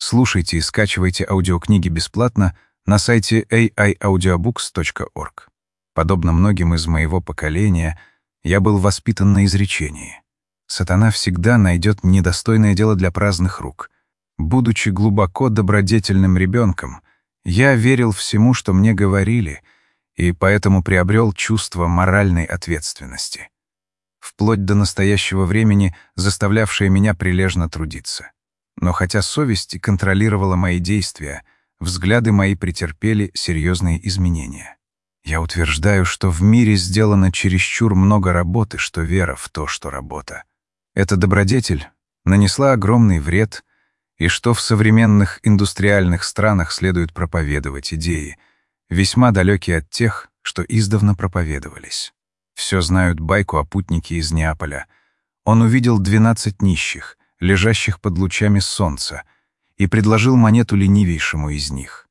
Слушайте и скачивайте аудиокниги бесплатно на сайте aiaudiobooks.org. Подобно многим из моего поколения, я был воспитан на изречении: «Сатана всегда найдет недостойное дело для праздных рук». Будучи глубоко добродетельным ребенком, я верил всему, что мне говорили, и поэтому приобрел чувство моральной ответственности, вплоть до настоящего времени заставлявшее меня прилежно трудиться. Но хотя совесть контролировала мои действия, взгляды мои претерпели серьезные изменения. Я утверждаю, что в мире сделано чересчур много работы, что вера в то, что работа. Эта добродетель нанесла огромный вред, и что в современных индустриальных странах следует проповедовать идеи, весьма далекие от тех, что издавна проповедовались. Все знают байку о путнике из Неаполя. Он увидел 12 нищих, лежащих под лучами солнца, и предложил монету ленивейшему из них.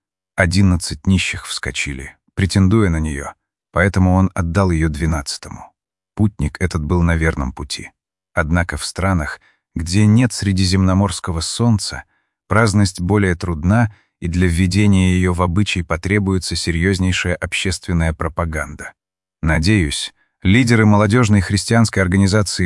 11 нищих вскочили, претендуя на нее, поэтому он отдал ее 12-му. Путник этот был на верном пути. Однако в странах, где нет средиземноморского солнца, праздность более трудна, и для введения ее в обычай потребуется серьезнейшая общественная пропаганда. Надеюсь, лидеры молодежной христианской организации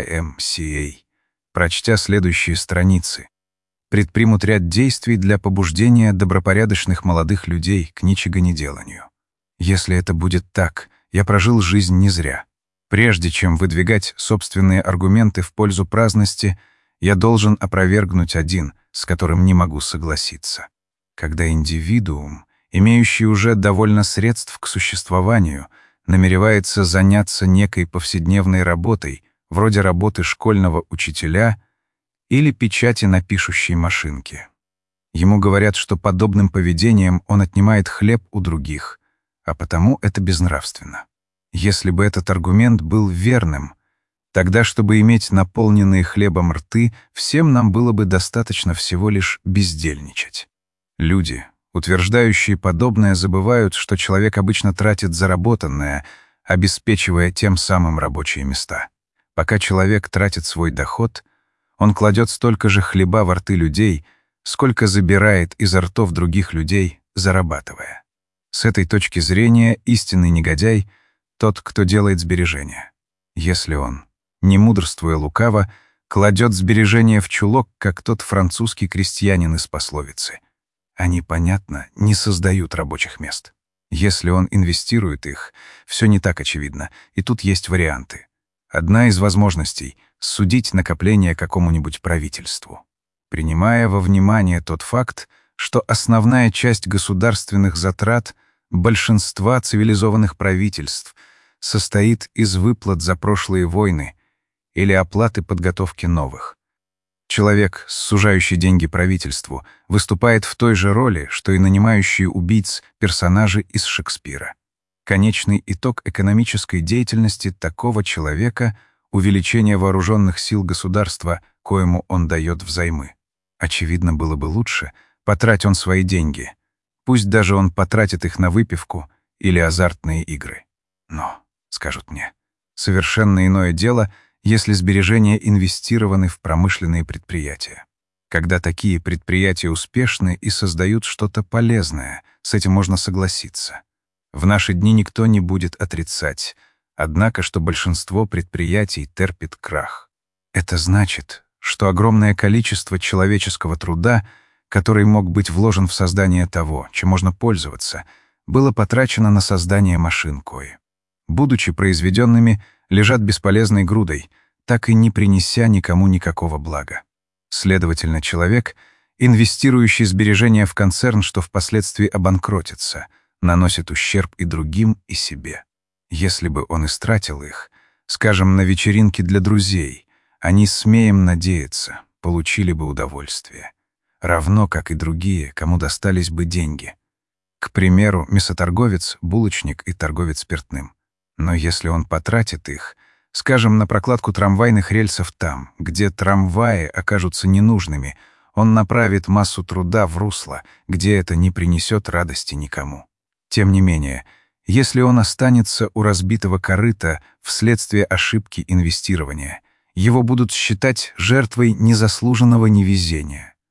YMCA, прочтя следующие страницы, предпримут ряд действий для побуждения добропорядочных молодых людей к ничегонеделанию. Если это будет так, я прожил жизнь не зря. Прежде чем выдвигать собственные аргументы в пользу праздности, я должен опровергнуть один, с которым не могу согласиться. Когда индивидуум, имеющий уже довольно средств к существованию, намеревается заняться некой повседневной работой, вроде работы школьного учителя или печати на пишущей машинке. Ему говорят, что подобным поведением он отнимает хлеб у других, а потому это безнравственно. Если бы этот аргумент был верным, тогда, чтобы иметь наполненные хлебом рты, всем нам было бы достаточно всего лишь бездельничать. Люди, утверждающие подобное, забывают, что человек обычно тратит заработанное, обеспечивая тем самым рабочие места. Пока человек тратит свой доход, он кладет столько же хлеба во рты людей, сколько забирает изо ртов других людей, зарабатывая. С этой точки зрения истинный негодяй — тот, кто делает сбережения. Если он, не мудрствуя лукаво, кладет сбережения в чулок, как тот французский крестьянин из пословицы. Они, понятно, не создают рабочих мест. Если он инвестирует их, все не так очевидно, и тут есть варианты. Одна из возможностей — судить накопление какому-нибудь правительству. Принимая во внимание тот факт, что основная часть государственных затрат большинства цивилизованных правительств состоит из выплат за прошлые войны или оплаты подготовки новых. Человек, сужающий деньги правительству, выступает в той же роли, что и нанимающие убийц персонажи из Шекспира. Конечный итог экономической деятельности такого человека — увеличение вооруженных сил государства, коему он дает взаймы. Очевидно, было бы лучше, потрать он свои деньги. Пусть даже он потратит их на выпивку или азартные игры. Но, скажут мне, совершенно иное дело, если сбережения инвестированы в промышленные предприятия. Когда такие предприятия успешны и создают что-то полезное, с этим можно согласиться. В наши дни никто не будет отрицать, однако, что большинство предприятий терпит крах. Это значит, что огромное количество человеческого труда, который мог быть вложен в создание того, чем можно пользоваться, было потрачено на создание машин кои. Будучи произведенными, лежат бесполезной грудой, так и не принеся никому никакого блага. Следовательно, человек, инвестирующий сбережения в концерн, что впоследствии обанкротится, наносит ущерб и другим, и себе. Если бы он истратил их, скажем, на вечеринки для друзей, они, смеем надеяться, получили бы удовольствие, равно как и другие, кому достались бы деньги. К примеру, мясоторговец, булочник и торговец спиртным. Но если он потратит их, скажем, на прокладку трамвайных рельсов там, где трамваи окажутся ненужными, он направит массу труда в русло, где это не принесет радости никому. Тем не менее, если он останется у разбитого корыта вследствие ошибки инвестирования, его будут считать жертвой незаслуженного невезения.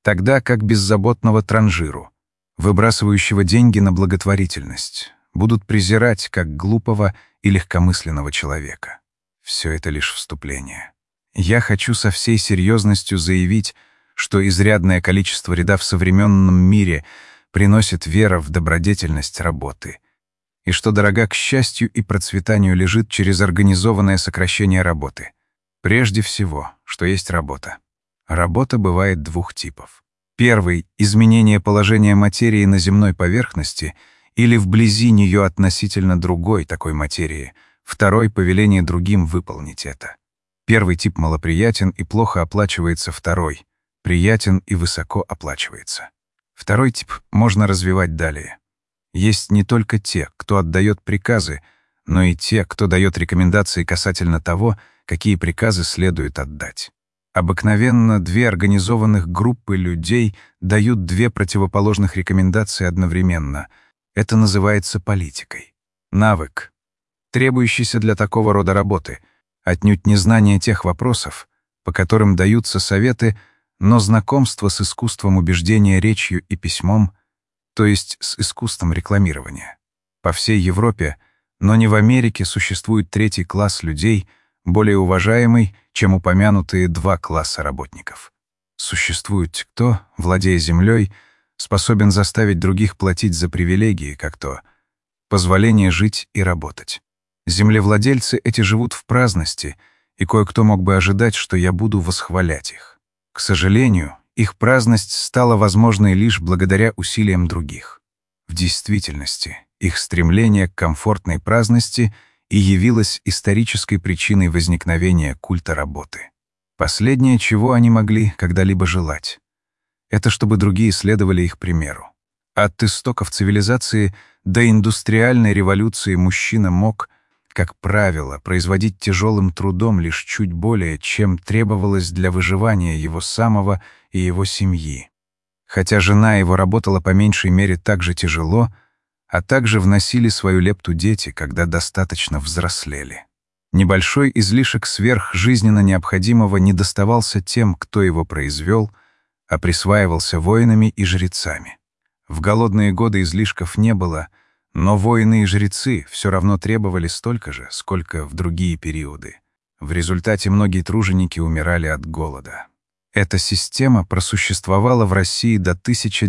тогда как беззаботного транжиру, выбрасывающего деньги на благотворительность, будут презирать как глупого и легкомысленного человека. Все это лишь вступление. Я хочу со всей серьезностью заявить, что изрядное количество вреда в современном мире приносит вера в добродетельность работы, и что дорога к счастью и процветанию лежит через организованное сокращение работы. Прежде всего, что есть работа. Работа бывает двух типов. Первый — изменение положения материи на земной поверхности или вблизи нее относительно другой такой материи. Второй — повеление другим выполнить это. Первый тип малоприятен и плохо оплачивается, второй — приятен и высоко оплачивается. Второй тип можно развивать далее. Есть не только те, кто отдает приказы, но и те, кто дает рекомендации касательно того, какие приказы следует отдать. Обыкновенно две организованных группы людей дают две противоположных рекомендации одновременно. Это называется политикой. Навык, требующийся для такого рода работы, отнюдь не знание тех вопросов, по которым даются советы, но знакомство с искусством убеждения речью и письмом, то есть с искусством рекламирования. По всей Европе, но не в Америке, существует третий класс людей, более уважаемый, чем упомянутые два класса работников. Существует кто, владея землей, способен заставить других платить за привилегии, как то позволение жить и работать. Землевладельцы эти живут в праздности, и кое-кто мог бы ожидать, что я буду восхвалять их. К сожалению, их праздность стала возможной лишь благодаря усилиям других. В действительности, их стремление к комфортной праздности и явилось исторической причиной возникновения культа работы. Последнее, чего они могли когда-либо желать, это чтобы другие следовали их примеру. От истоков цивилизации до индустриальной революции мужчина мог, как правило, производить тяжелым трудом лишь чуть более, чем требовалось для выживания его самого и его семьи. Хотя жена его работала по меньшей мере так же тяжело, а также вносили свою лепту дети, когда достаточно взрослели. Небольшой излишек сверх жизненно необходимого не доставался тем, кто его произвел, а присваивался воинами и жрецами. В голодные годы излишков не было, но воины и жрецы все равно требовали столько же, сколько в другие периоды. В результате многие труженики умирали от голода. Эта система просуществовала в России до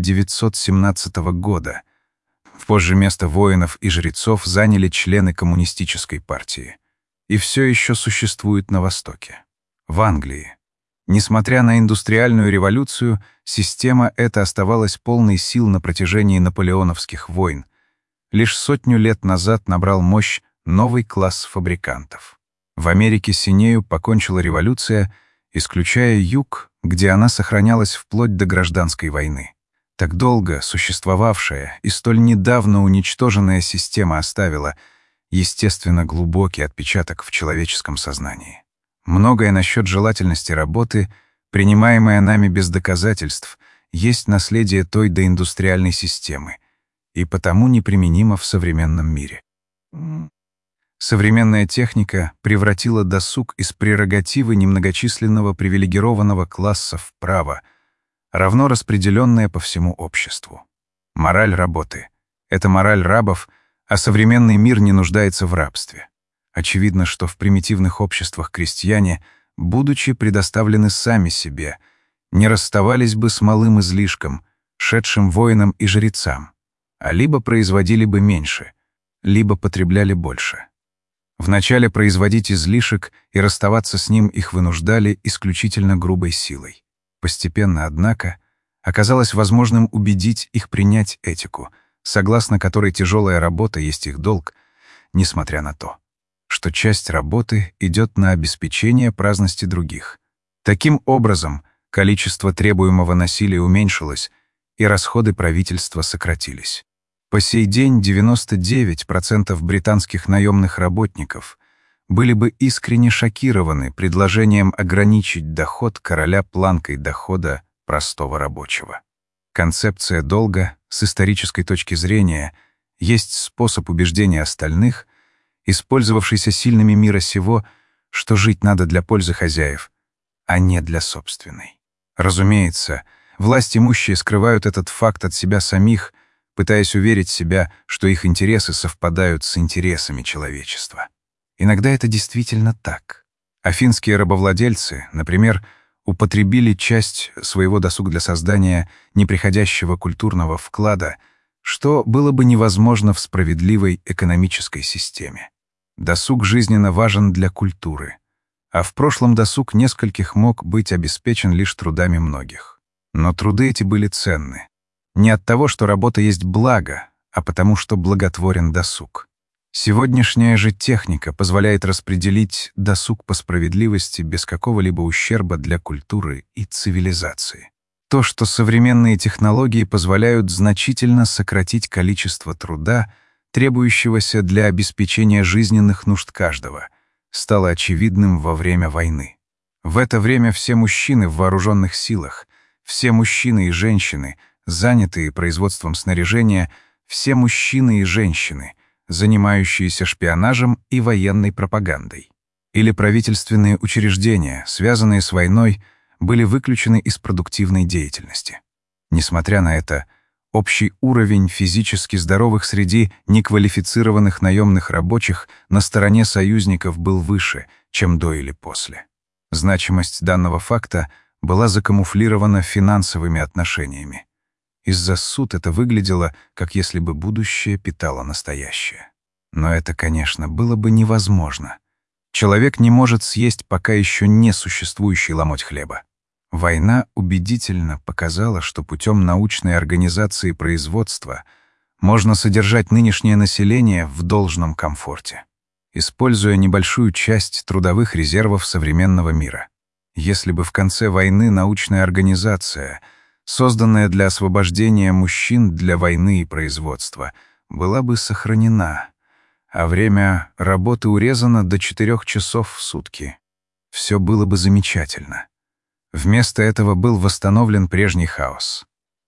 1917 года. Позже место воинов и жрецов заняли члены коммунистической партии. И все еще существует на Востоке. В Англии. Несмотря на индустриальную революцию, система эта оставалась полной сил на протяжении наполеоновских войн. Лишь 100 лет назад набрал мощь новый класс фабрикантов. В Америке синею покончила революция, исключая юг, где она сохранялась вплоть до гражданской войны. Так долго существовавшая и столь недавно уничтоженная система оставила, естественно, глубокий отпечаток в человеческом сознании. Многое насчет желательности работы, принимаемое нами без доказательств, есть наследие той доиндустриальной системы, и потому неприменимо в современном мире. Современная техника превратила досуг из прерогативы немногочисленного привилегированного класса в право, равно распределенное по всему обществу. Мораль работы — это мораль рабов, а современный мир не нуждается в рабстве. Очевидно, что в примитивных обществах крестьяне, будучи предоставлены сами себе, не расставались бы с малым излишком, шедшим воинам и жрецам, а либо производили бы меньше, либо потребляли больше. Вначале производить излишек и расставаться с ним их вынуждали исключительно грубой силой. Постепенно, однако, оказалось возможным убедить их принять этику, согласно которой тяжелая работа есть их долг, несмотря на то, что часть работы идет на обеспечение праздности других. Таким образом, количество требуемого насилия уменьшилось, и расходы правительства сократились. По сей день 99% британских наемных работников были бы искренне шокированы предложением ограничить доход короля планкой дохода простого рабочего. Концепция долга, с исторической точки зрения, есть способ убеждения остальных, использовавшийся сильными мира сего, что жить надо для пользы хозяев, а не для собственной. Разумеется, Власть имущие скрывают этот факт от себя самих, пытаясь уверить себя, что их интересы совпадают с интересами человечества. Иногда это действительно так. Афинские рабовладельцы, например, употребили часть своего досуга для создания неприходящего культурного вклада, что было бы невозможно в справедливой экономической системе. Досуг жизненно важен для культуры, а в прошлом досуг нескольких мог быть обеспечен лишь трудами многих. Но труды эти были ценны. Не от того, что работа есть благо, а потому что благотворен досуг. Сегодняшняя же техника позволяет распределить досуг по справедливости без какого-либо ущерба для культуры и цивилизации. То, что современные технологии позволяют значительно сократить количество труда, требующегося для обеспечения жизненных нужд каждого, стало очевидным во время войны. В это время все мужчины в вооруженных силах, все мужчины и женщины, занятые производством снаряжения, все мужчины и женщины, занимающиеся шпионажем и военной пропагандой, или правительственные учреждения, связанные с войной, были выключены из продуктивной деятельности. Несмотря на это, общий уровень физически здоровых среди неквалифицированных наемных рабочих на стороне союзников был выше, чем до или после. Значимость данного факта была закамуфлирована финансовыми отношениями. Из-за суд это выглядело, как если бы будущее питало настоящее. Но это, конечно, было бы невозможно. Человек не может съесть пока еще не существующий ломоть хлеба. Война убедительно показала, что путем научной организации производства можно содержать нынешнее население в должном комфорте, используя небольшую часть трудовых резервов современного мира. Если бы в конце войны научная организация, созданная для освобождения мужчин для войны и производства, была бы сохранена, а время работы урезано до 4 часов в сутки, все было бы замечательно. Вместо этого был восстановлен прежний хаос.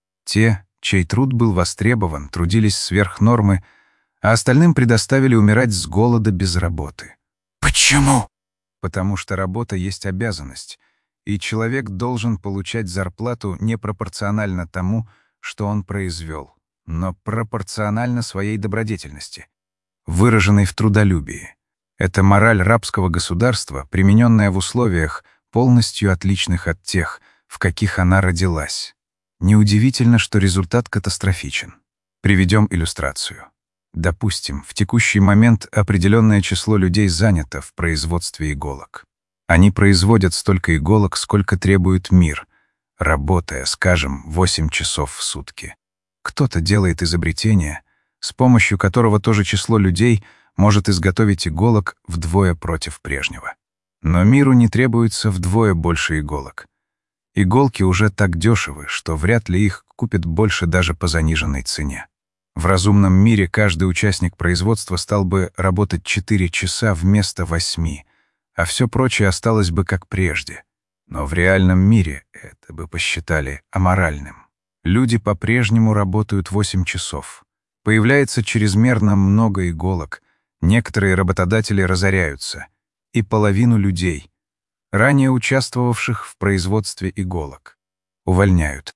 Те, чей труд был востребован, трудились сверх нормы, а остальным предоставили умирать с голода без работы. Почему? Потому что работа есть обязанность, и человек должен получать зарплату не пропорционально тому, что он произвел, но пропорционально своей добродетельности, выраженной в трудолюбии. Это мораль рабского государства, примененная в условиях, полностью отличных от тех, в каких она родилась. Неудивительно, что результат катастрофичен. Приведем иллюстрацию. Допустим, в текущий момент определенное число людей занято в производстве иголок. Они производят столько иголок, сколько требует мир, работая, скажем, 8 часов в сутки. Кто-то делает изобретение, с помощью которого то же число людей может изготовить иголок вдвое против прежнего. Но миру не требуется вдвое больше иголок. Иголки уже так дешевы, что вряд ли их купят больше даже по заниженной цене. В разумном мире каждый участник производства стал бы работать 4 часа вместо 8, а все прочее осталось бы как прежде. Но в реальном мире это бы посчитали аморальным. Люди по-прежнему работают 8 часов. Появляется чрезмерно много иголок, некоторые работодатели разоряются, и половину людей, ранее участвовавших в производстве иголок, увольняют.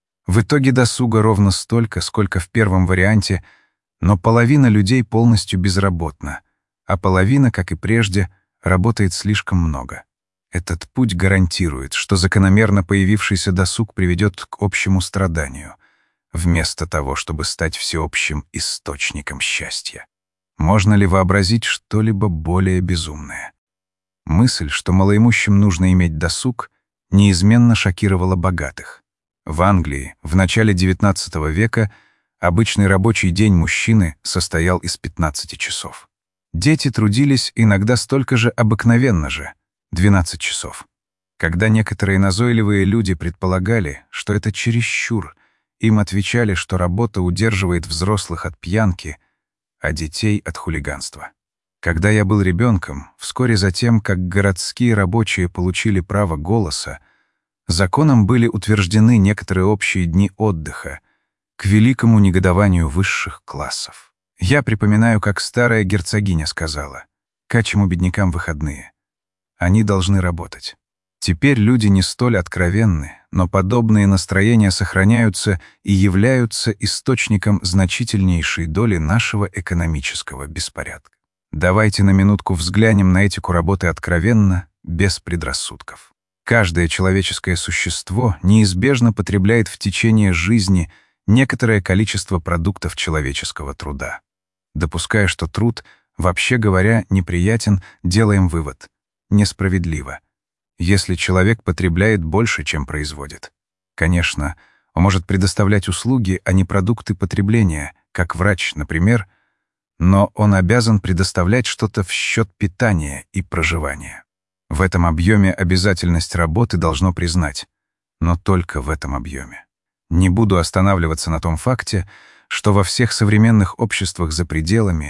В итоге досуга ровно столько, сколько в первом варианте, но половина людей полностью безработна, а половина, как и прежде, работает слишком много. Этот путь гарантирует, что закономерно появившийся досуг приведет к общему страданию, вместо того, чтобы стать всеобщим источником счастья. Можно ли вообразить что-либо более безумное? Мысль, что малоимущим нужно иметь досуг, неизменно шокировала богатых. В Англии в начале XIX века обычный рабочий день мужчины состоял из 15 часов. Дети трудились иногда столько же обыкновенно же — 12 часов. Когда некоторые назойливые люди предполагали, что это чересчур, им отвечали, что работа удерживает взрослых от пьянки, а детей — от хулиганства. Когда я был ребенком, вскоре затем, как городские рабочие получили право голоса, законом были утверждены некоторые общие дни отдыха к великому негодованию высших классов. Я припоминаю, как старая герцогиня сказала: «Качему беднякам выходные? Они должны работать». Теперь люди не столь откровенны, но подобные настроения сохраняются и являются источником значительнейшей доли нашего экономического беспорядка. Давайте на минутку взглянем на этику работы откровенно, без предрассудков. Каждое человеческое существо неизбежно потребляет в течение жизни некоторое количество продуктов человеческого труда. Допуская, что труд, вообще говоря, неприятен, делаем вывод — несправедливо. Если человек потребляет больше, чем производит. Конечно, он может предоставлять услуги, а не продукты потребления, как врач, например, но он обязан предоставлять что-то в счет питания и проживания. В этом объеме обязательность работы должно признать, но только в этом объеме. Не буду останавливаться на том факте, что во всех современных обществах за пределами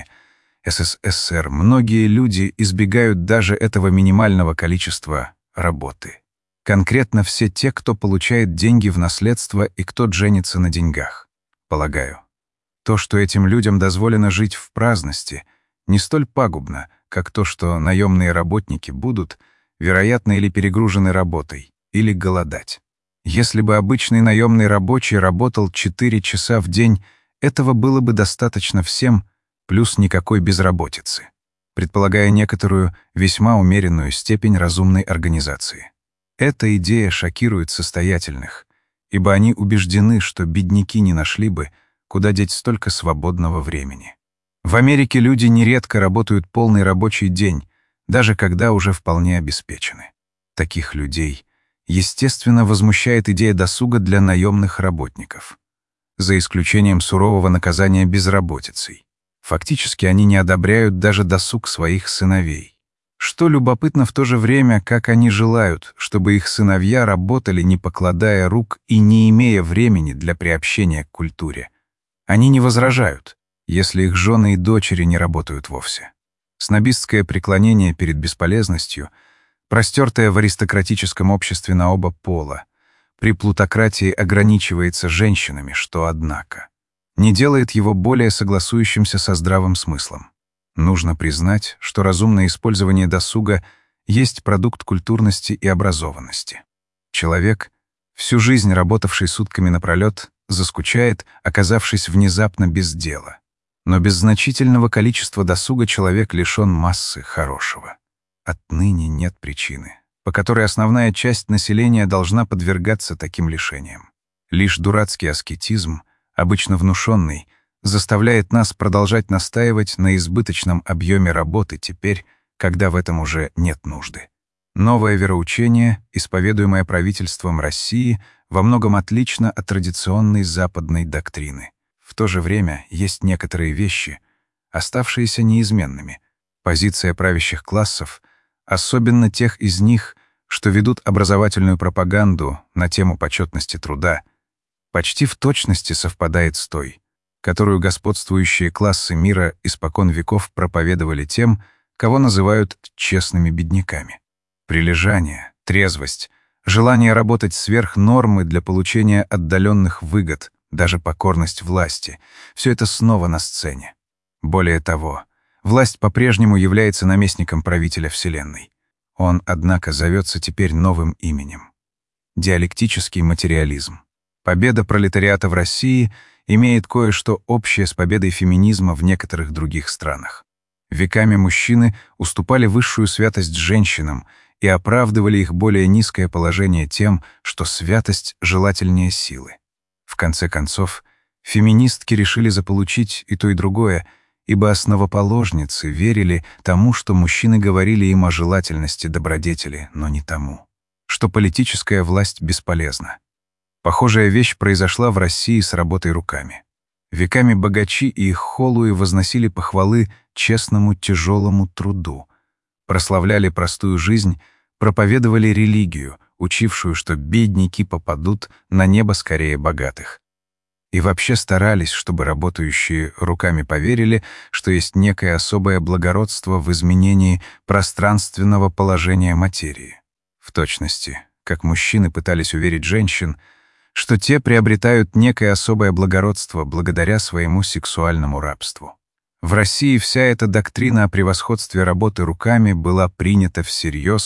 СССР многие люди избегают даже этого минимального количества работы. Конкретно все те, кто получает деньги в наследство и кто женится на деньгах. Полагаю, то, что этим людям дозволено жить в праздности, не столь пагубно, как то, что наемные работники будут, вероятно, или перегружены работой, или голодать. Если бы обычный наемный рабочий работал 4 часа в день, этого было бы достаточно всем, плюс никакой безработицы, предполагая некоторую весьма умеренную степень разумной организации. Эта идея шокирует состоятельных, ибо они убеждены, что бедняки не нашли бы, куда деть столько свободного времени. В Америке люди нередко работают полный рабочий день, даже когда уже вполне обеспечены. Таких людей, естественно, возмущает идея досуга для наемных работников, за исключением сурового наказания безработицей. Фактически они не одобряют даже досуг своих сыновей. Что любопытно в то же время, как они желают, чтобы их сыновья работали, не покладая рук и не имея времени для приобщения к культуре. Они не возражают, если их жены и дочери не работают вовсе. Снобистское преклонение перед бесполезностью, простертое в аристократическом обществе на оба пола, при плутократии ограничивается женщинами, что, однако, не делает его более согласующимся со здравым смыслом. Нужно признать, что разумное использование досуга есть продукт культурности и образованности. Человек, всю жизнь работавший сутками напролет, заскучает, оказавшись внезапно без дела. Но без значительного количества досуга человек лишен массы хорошего. Отныне нет причины, по которой основная часть населения должна подвергаться таким лишениям. Лишь дурацкий аскетизм, обычно внушенный, заставляет нас продолжать настаивать на избыточном объеме работы теперь, когда в этом уже нет нужды. Новое вероучение, исповедуемое правительством России, во многом отлично от традиционной западной доктрины. В то же время есть некоторые вещи, оставшиеся неизменными. Позиция правящих классов, особенно тех из них, что ведут образовательную пропаганду на тему почетности труда, почти в точности совпадает с той, которую господствующие классы мира испокон веков проповедовали тем, кого называют честными бедняками. Прилежание, трезвость, желание работать сверх нормы для получения отдаленных выгод, даже покорность власти — все это снова на сцене. Более того, власть по-прежнему является наместником правителя Вселенной. Он, однако, зовется теперь новым именем — диалектический материализм. Победа пролетариата в России имеет кое-что общее с победой феминизма в некоторых других странах. Веками мужчины уступали высшую святость женщинам и оправдывали их более низкое положение тем, что святость желательнее силы. В конце концов, феминистки решили заполучить и то, и другое, ибо основоположницы верили тому, что мужчины говорили им о желательности добродетели, но не тому, что политическая власть бесполезна. Похожая вещь произошла в России с работой руками. Веками богачи и их холуи возносили похвалы честному тяжелому труду, прославляли простую жизнь, проповедовали религию, учившую, что бедняки попадут на небо скорее богатых. И вообще старались, чтобы работающие руками поверили, что есть некое особое благородство в изменении пространственного положения материи. В точности, как мужчины пытались уверить женщин, что те приобретают некое особое благородство благодаря своему сексуальному рабству. В России вся эта доктрина о превосходстве работы руками была принята всерьез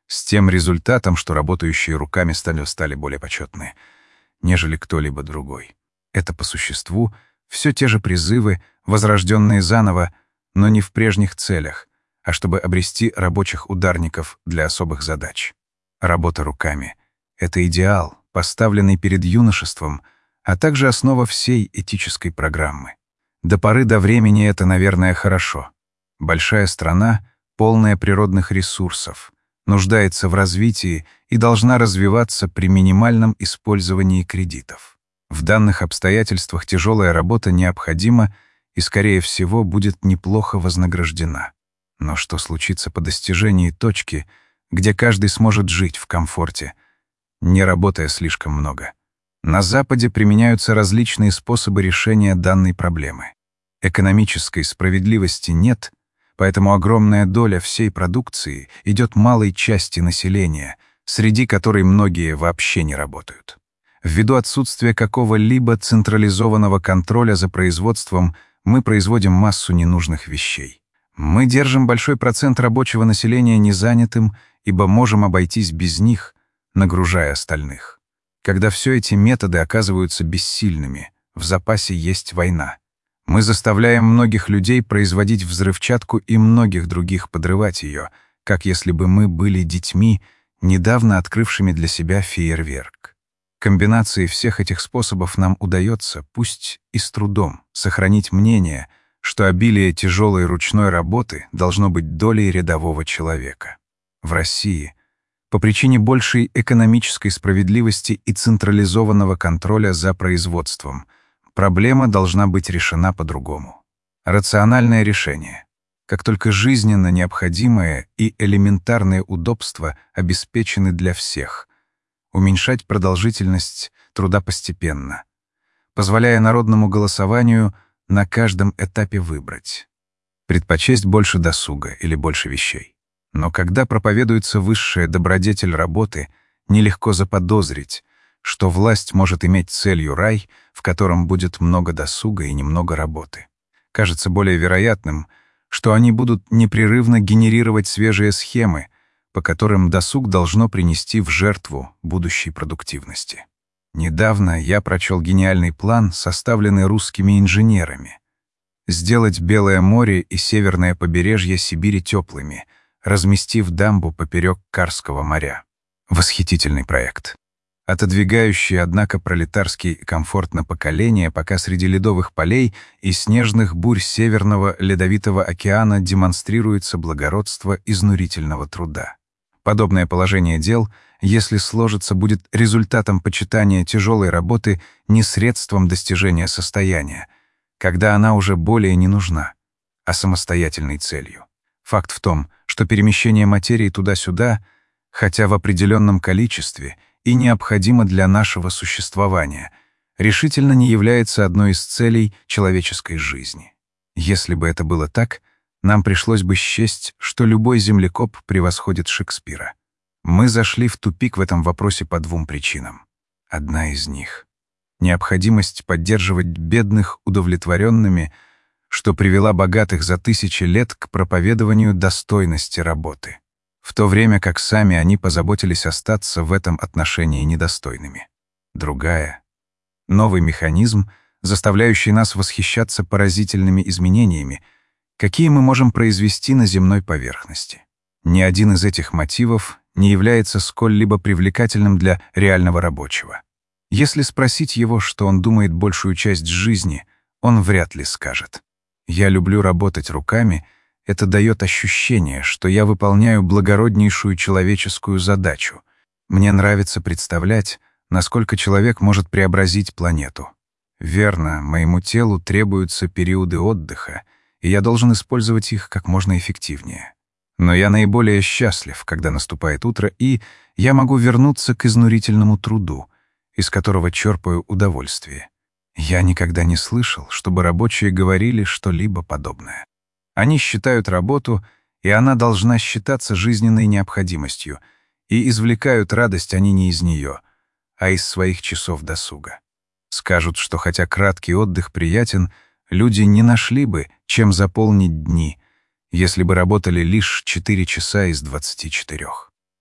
С тем результатом, что работающие руками стали более почетны, нежели кто-либо другой. Это по существу все те же призывы, возрожденные заново, но не в прежних целях, а чтобы обрести рабочих ударников для особых задач. Работа руками — это идеал, поставленный перед юношеством, а также основа всей этической программы. До поры до времени это, наверное, хорошо. Большая страна, полная природных ресурсов, нуждается в развитии и должна развиваться при минимальном использовании кредитов. В данных обстоятельствах тяжелая работа необходима и, скорее всего, будет неплохо вознаграждена. Но что случится по достижении точки, где каждый сможет жить в комфорте, не работая слишком много? На Западе применяются различные способы решения данной проблемы. Экономической справедливости нет, поэтому огромная доля всей продукции идет малой части населения, среди которой многие вообще не работают. Ввиду отсутствия какого-либо централизованного контроля за производством, мы производим массу ненужных вещей. Мы держим большой процент рабочего населения незанятым, ибо можем обойтись без них, нагружая остальных. Когда все эти методы оказываются бессильными, в запасе есть война. Мы заставляем многих людей производить взрывчатку и многих других подрывать ее, как если бы мы были детьми, недавно открывшими для себя фейерверк. Комбинацией всех этих способов нам удается, пусть и с трудом, сохранить мнение, что обилие тяжелой ручной работы должно быть долей рядового человека. В России, по причине большей экономической справедливости и централизованного контроля за производством, проблема должна быть решена по-другому. Рациональное решение. Как только жизненно необходимое и элементарные удобства обеспечены для всех, уменьшать продолжительность труда постепенно, позволяя народному голосованию на каждом этапе выбрать. Предпочесть больше досуга или больше вещей. Но когда проповедуется высшая добродетель работы, нелегко заподозрить, что власть может иметь целью рай, в котором будет много досуга и немного работы. Кажется более вероятным, что они будут непрерывно генерировать свежие схемы, по которым досуг должно принести в жертву будущей продуктивности. Недавно я прочел гениальный план, составленный русскими инженерами. Сделать Белое море и северное побережье Сибири теплыми, разместив дамбу поперек Карского моря. Восхитительный проект. Отодвигающий, однако, пролетарский комфорт на поколение, пока среди ледовых полей и снежных бурь Северного Ледовитого океана демонстрируется благородство изнурительного труда. Подобное положение дел, если сложится, будет результатом почитания тяжелой работы не средством достижения состояния, когда она уже более не нужна, а самостоятельной целью. Факт в том, что перемещение материи туда-сюда, хотя в определенном количестве, и необходимо для нашего существования, решительно не является одной из целей человеческой жизни. Если бы это было так, нам пришлось бы счесть, что любой землекоп превосходит Шекспира. Мы зашли в тупик в этом вопросе по двум причинам. Одна из них — необходимость поддерживать бедных удовлетворенными, что привела богатых за тысячи лет к проповедованию достойности работы, в то время как сами они позаботились остаться в этом отношении недостойными. Другая — новый механизм, заставляющий нас восхищаться поразительными изменениями, какие мы можем произвести на земной поверхности. Ни один из этих мотивов не является сколь-либо привлекательным для реального рабочего. Если спросить его, что он думает большую часть жизни, он вряд ли скажет: «Я люблю работать руками, это дает ощущение, что я выполняю благороднейшую человеческую задачу. Мне нравится представлять, насколько человек может преобразить планету. Верно, моему телу требуются периоды отдыха, и я должен использовать их как можно эффективнее. Но я наиболее счастлив, когда наступает утро, и я могу вернуться к изнурительному труду, из которого черпаю удовольствие. Я никогда не слышал, чтобы рабочие говорили что-либо подобное. Они считают работу, и она должна считаться жизненной необходимостью, и извлекают радость они не из нее, а из своих часов досуга. Скажут, что хотя краткий отдых приятен, люди не нашли бы, чем заполнить дни, если бы работали лишь 4 часа из 24.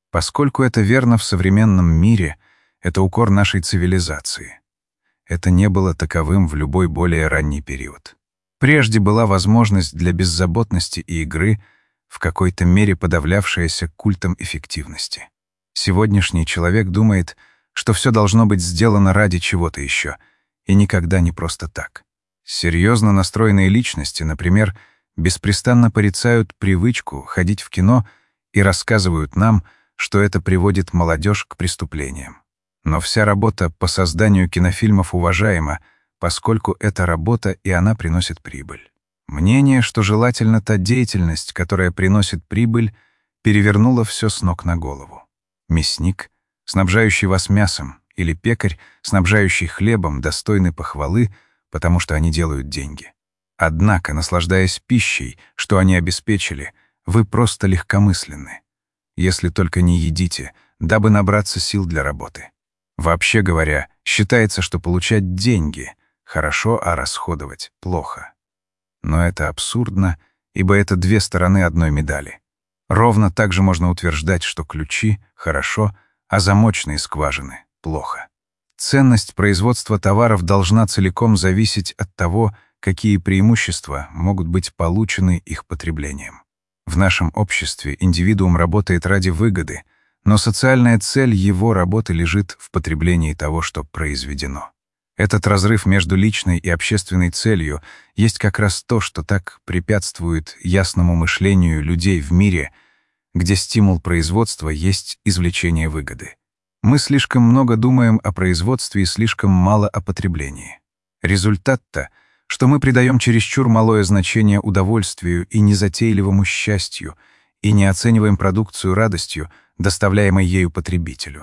Поскольку это верно в современном мире, это укор нашей цивилизации. Это не было таковым в любой более ранний период. Прежде была возможность для беззаботности и игры, в какой-то мере подавлявшаяся культом эффективности. Сегодняшний человек думает, что все должно быть сделано ради чего-то еще, и никогда не просто так. Серьезно настроенные личности, например, беспрестанно порицают привычку ходить в кино и рассказывают нам, что это приводит молодежь к преступлениям. Но вся работа по созданию кинофильмов уважаема, поскольку это работа, и она приносит прибыль. Мнение, что желательно та деятельность, которая приносит прибыль, перевернуло все с ног на голову. Мясник, снабжающий вас мясом, или пекарь, снабжающий хлебом, достойны похвалы, потому что они делают деньги. Однако, наслаждаясь пищей, что они обеспечили, вы просто легкомысленны. Если только не едите, дабы набраться сил для работы. Вообще говоря, считается, что получать деньги хорошо, а расходовать плохо. Но это абсурдно, ибо это две стороны одной медали. Ровно так же можно утверждать, что ключи хорошо, а замочные скважины плохо. Ценность производства товаров должна целиком зависеть от того, какие преимущества могут быть получены их потреблением. В нашем обществе индивидуум работает ради выгоды, но социальная цель его работы лежит в потреблении того, что произведено. Этот разрыв между личной и общественной целью есть как раз то, что так препятствует ясному мышлению людей в мире, где стимул производства есть извлечение выгоды. Мы слишком много думаем о производстве и слишком мало о потреблении. Результат-то, что мы придаем чересчур малое значение удовольствию и незатейливому счастью и не оцениваем продукцию радостью, доставляемой ею потребителю.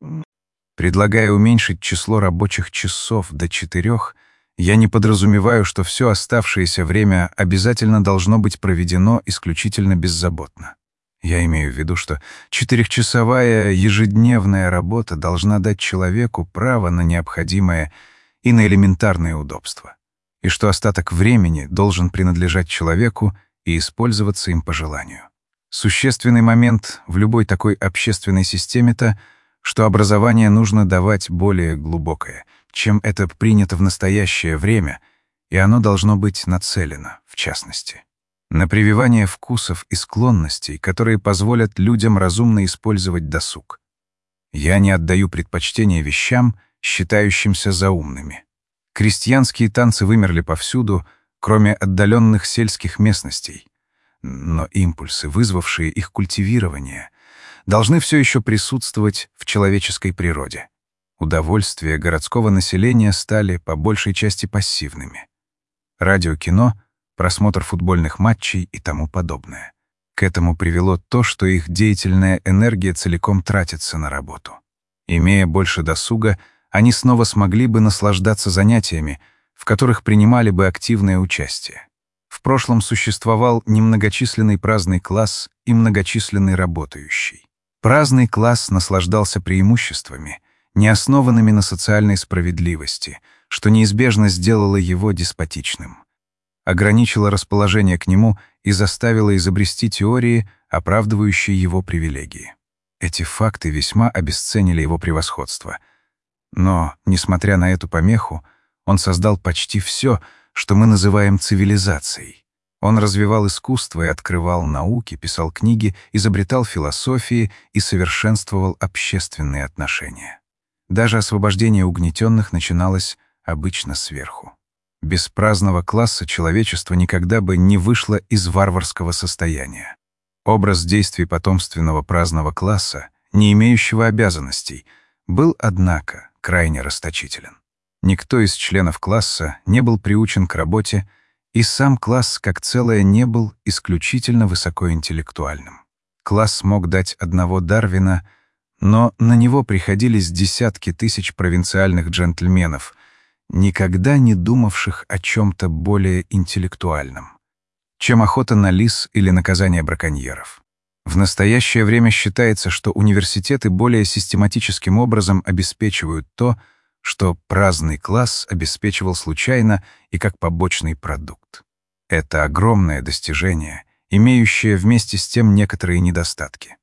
Предлагая уменьшить число рабочих часов до 4, я не подразумеваю, что все оставшееся время обязательно должно быть проведено исключительно беззаботно. Я имею в виду, что 4-часовая ежедневная работа должна дать человеку право на необходимое и на элементарные удобства, и что остаток времени должен принадлежать человеку и использоваться им по желанию. Существенный момент в любой такой общественной системе-то, что образование нужно давать более глубокое, чем это принято в настоящее время, и оно должно быть нацелено, в частности, на прививание вкусов и склонностей, которые позволят людям разумно использовать досуг. Я не отдаю предпочтение вещам, считающимся заумными. Крестьянские танцы вымерли повсюду, кроме отдаленных сельских местностей, но импульсы, вызвавшие их культивирование, должны все еще присутствовать в человеческой природе. Удовольствия городского населения стали по большей части пассивными. Радио-кино, просмотр футбольных матчей и тому подобное. К этому привело то, что их деятельная энергия целиком тратится на работу. Имея больше досуга, они снова смогли бы наслаждаться занятиями, в которых принимали бы активное участие. В прошлом существовал немногочисленный праздный класс и многочисленный работающий. Праздный класс наслаждался преимуществами, не основанными на социальной справедливости, что неизбежно сделало его деспотичным. Ограничило расположение к нему и заставило изобрести теории, оправдывающие его привилегии. Эти факты весьма обесценили его превосходство. Но, несмотря на эту помеху, он создал почти все, что мы называем цивилизацией. Он развивал искусство и открывал науки, писал книги, изобретал философии и совершенствовал общественные отношения. Даже освобождение угнетенных начиналось обычно сверху. Без праздного класса человечество никогда бы не вышло из варварского состояния. Образ действий потомственного праздного класса, не имеющего обязанностей, был, однако, крайне расточителен. Никто из членов класса не был приучен к работе, и сам класс как целое не был исключительно высокоинтеллектуальным. Класс мог дать одного Дарвина, но на него приходились десятки тысяч провинциальных джентльменов, никогда не думавших о чем-то более интеллектуальном, чем охота на лис или наказание браконьеров. В настоящее время считается, что университеты более систематическим образом обеспечивают то, что праздный класс обеспечивал случайно и как побочный продукт. Это огромное достижение, имеющее вместе с тем некоторые недостатки.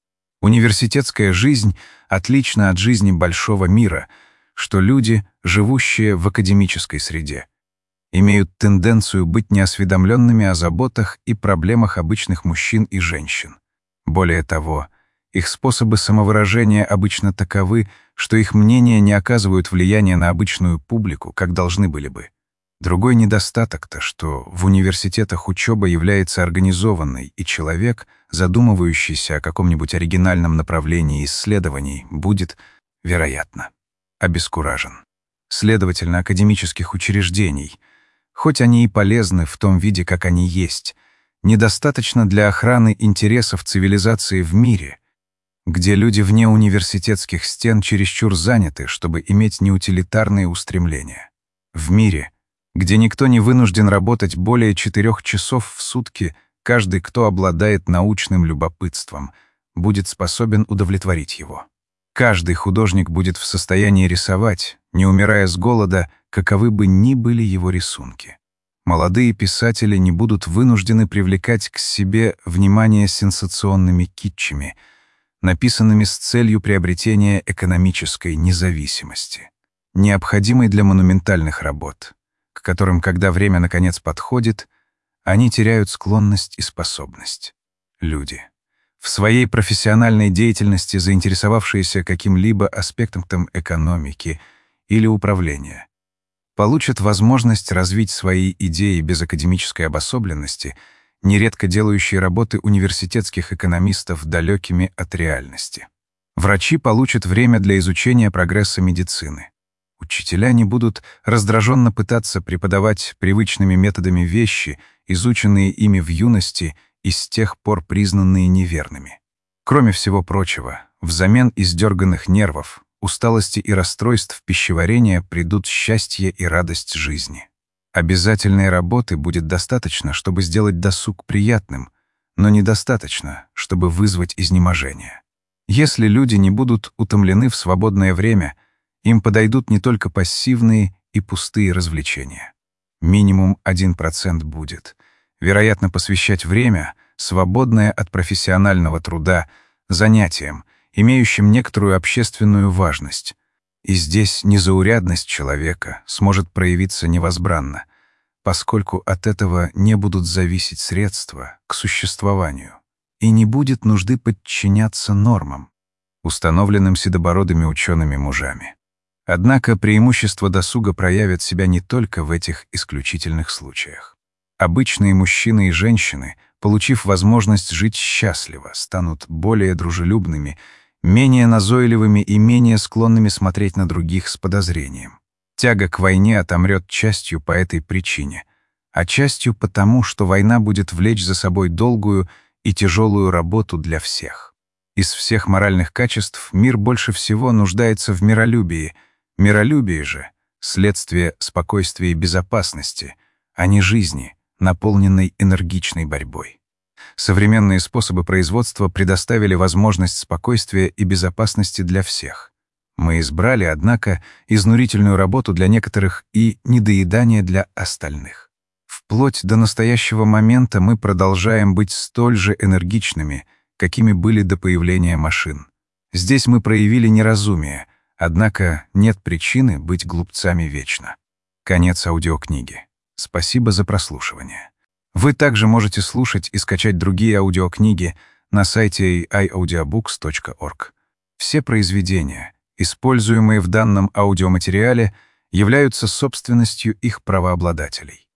Университетская жизнь отлична от жизни большого мира, что люди, живущие в академической среде, имеют тенденцию быть неосведомленными о заботах и проблемах обычных мужчин и женщин. Более того, их способы самовыражения обычно таковы, что их мнения не оказывают влияния на обычную публику, как должны были бы. Другой недостаток-то, что в университетах учеба является организованной, и человек, задумывающийся о каком-нибудь оригинальном направлении исследований, будет, вероятно, обескуражен. Следовательно, академических учреждений, хоть они и полезны в том виде, как они есть, недостаточно для охраны интересов цивилизации в мире, где люди вне университетских стен чересчур заняты, чтобы иметь неутилитарные устремления. В мире, где никто не вынужден работать более 4 часов в сутки, каждый, кто обладает научным любопытством, будет способен удовлетворить его. Каждый художник будет в состоянии рисовать, не умирая с голода, каковы бы ни были его рисунки. Молодые писатели не будут вынуждены привлекать к себе внимание сенсационными китчами, написанными с целью приобретения экономической независимости, необходимой для монументальных работ, к которым, когда время наконец подходит, они теряют склонность и способность. Люди, в своей профессиональной деятельности заинтересовавшиеся каким-либо аспектом экономики или управления, получат возможность развить свои идеи без академической обособленности, нередко делающие работы университетских экономистов далекими от реальности. Врачи получат время для изучения прогресса медицины. Учителя не будут раздраженно пытаться преподавать привычными методами вещи, изученные ими в юности и с тех пор признанные неверными. Кроме всего прочего, взамен издерганных нервов, усталости и расстройств пищеварения придут счастье и радость жизни. Обязательной работы будет достаточно, чтобы сделать досуг приятным, но недостаточно, чтобы вызвать изнеможение. Если люди не будут утомлены в свободное время, им подойдут не только пассивные и пустые развлечения. Минимум 1% будет, вероятно, посвящать время, свободное от профессионального труда, занятиям, имеющим некоторую общественную важность. И здесь незаурядность человека сможет проявиться невозбранно, поскольку от этого не будут зависеть средства к существованию, и не будет нужды подчиняться нормам, установленным седобородыми учеными-мужами. Однако преимущества досуга проявят себя не только в этих исключительных случаях. Обычные мужчины и женщины, получив возможность жить счастливо, станут более дружелюбными, менее назойливыми и менее склонными смотреть на других с подозрением. Тяга к войне отомрет частью по этой причине, а частью потому, что война будет влечь за собой долгую и тяжелую работу для всех. Из всех моральных качеств мир больше всего нуждается в миролюбии. Миролюбие же — следствие спокойствия и безопасности, а не жизни, наполненной энергичной борьбой. Современные способы производства предоставили возможность спокойствия и безопасности для всех. Мы избрали, однако, изнурительную работу для некоторых и недоедание для остальных. Вплоть до настоящего момента мы продолжаем быть столь же энергичными, какими были до появления машин. Здесь мы проявили неразумие, однако нет причины быть глупцами вечно. Конец аудиокниги. Спасибо за прослушивание. Вы также можете слушать и скачать другие аудиокниги на сайте iaudiobooks.org. Все произведения, используемые в данном аудиоматериале, являются собственностью их правообладателей.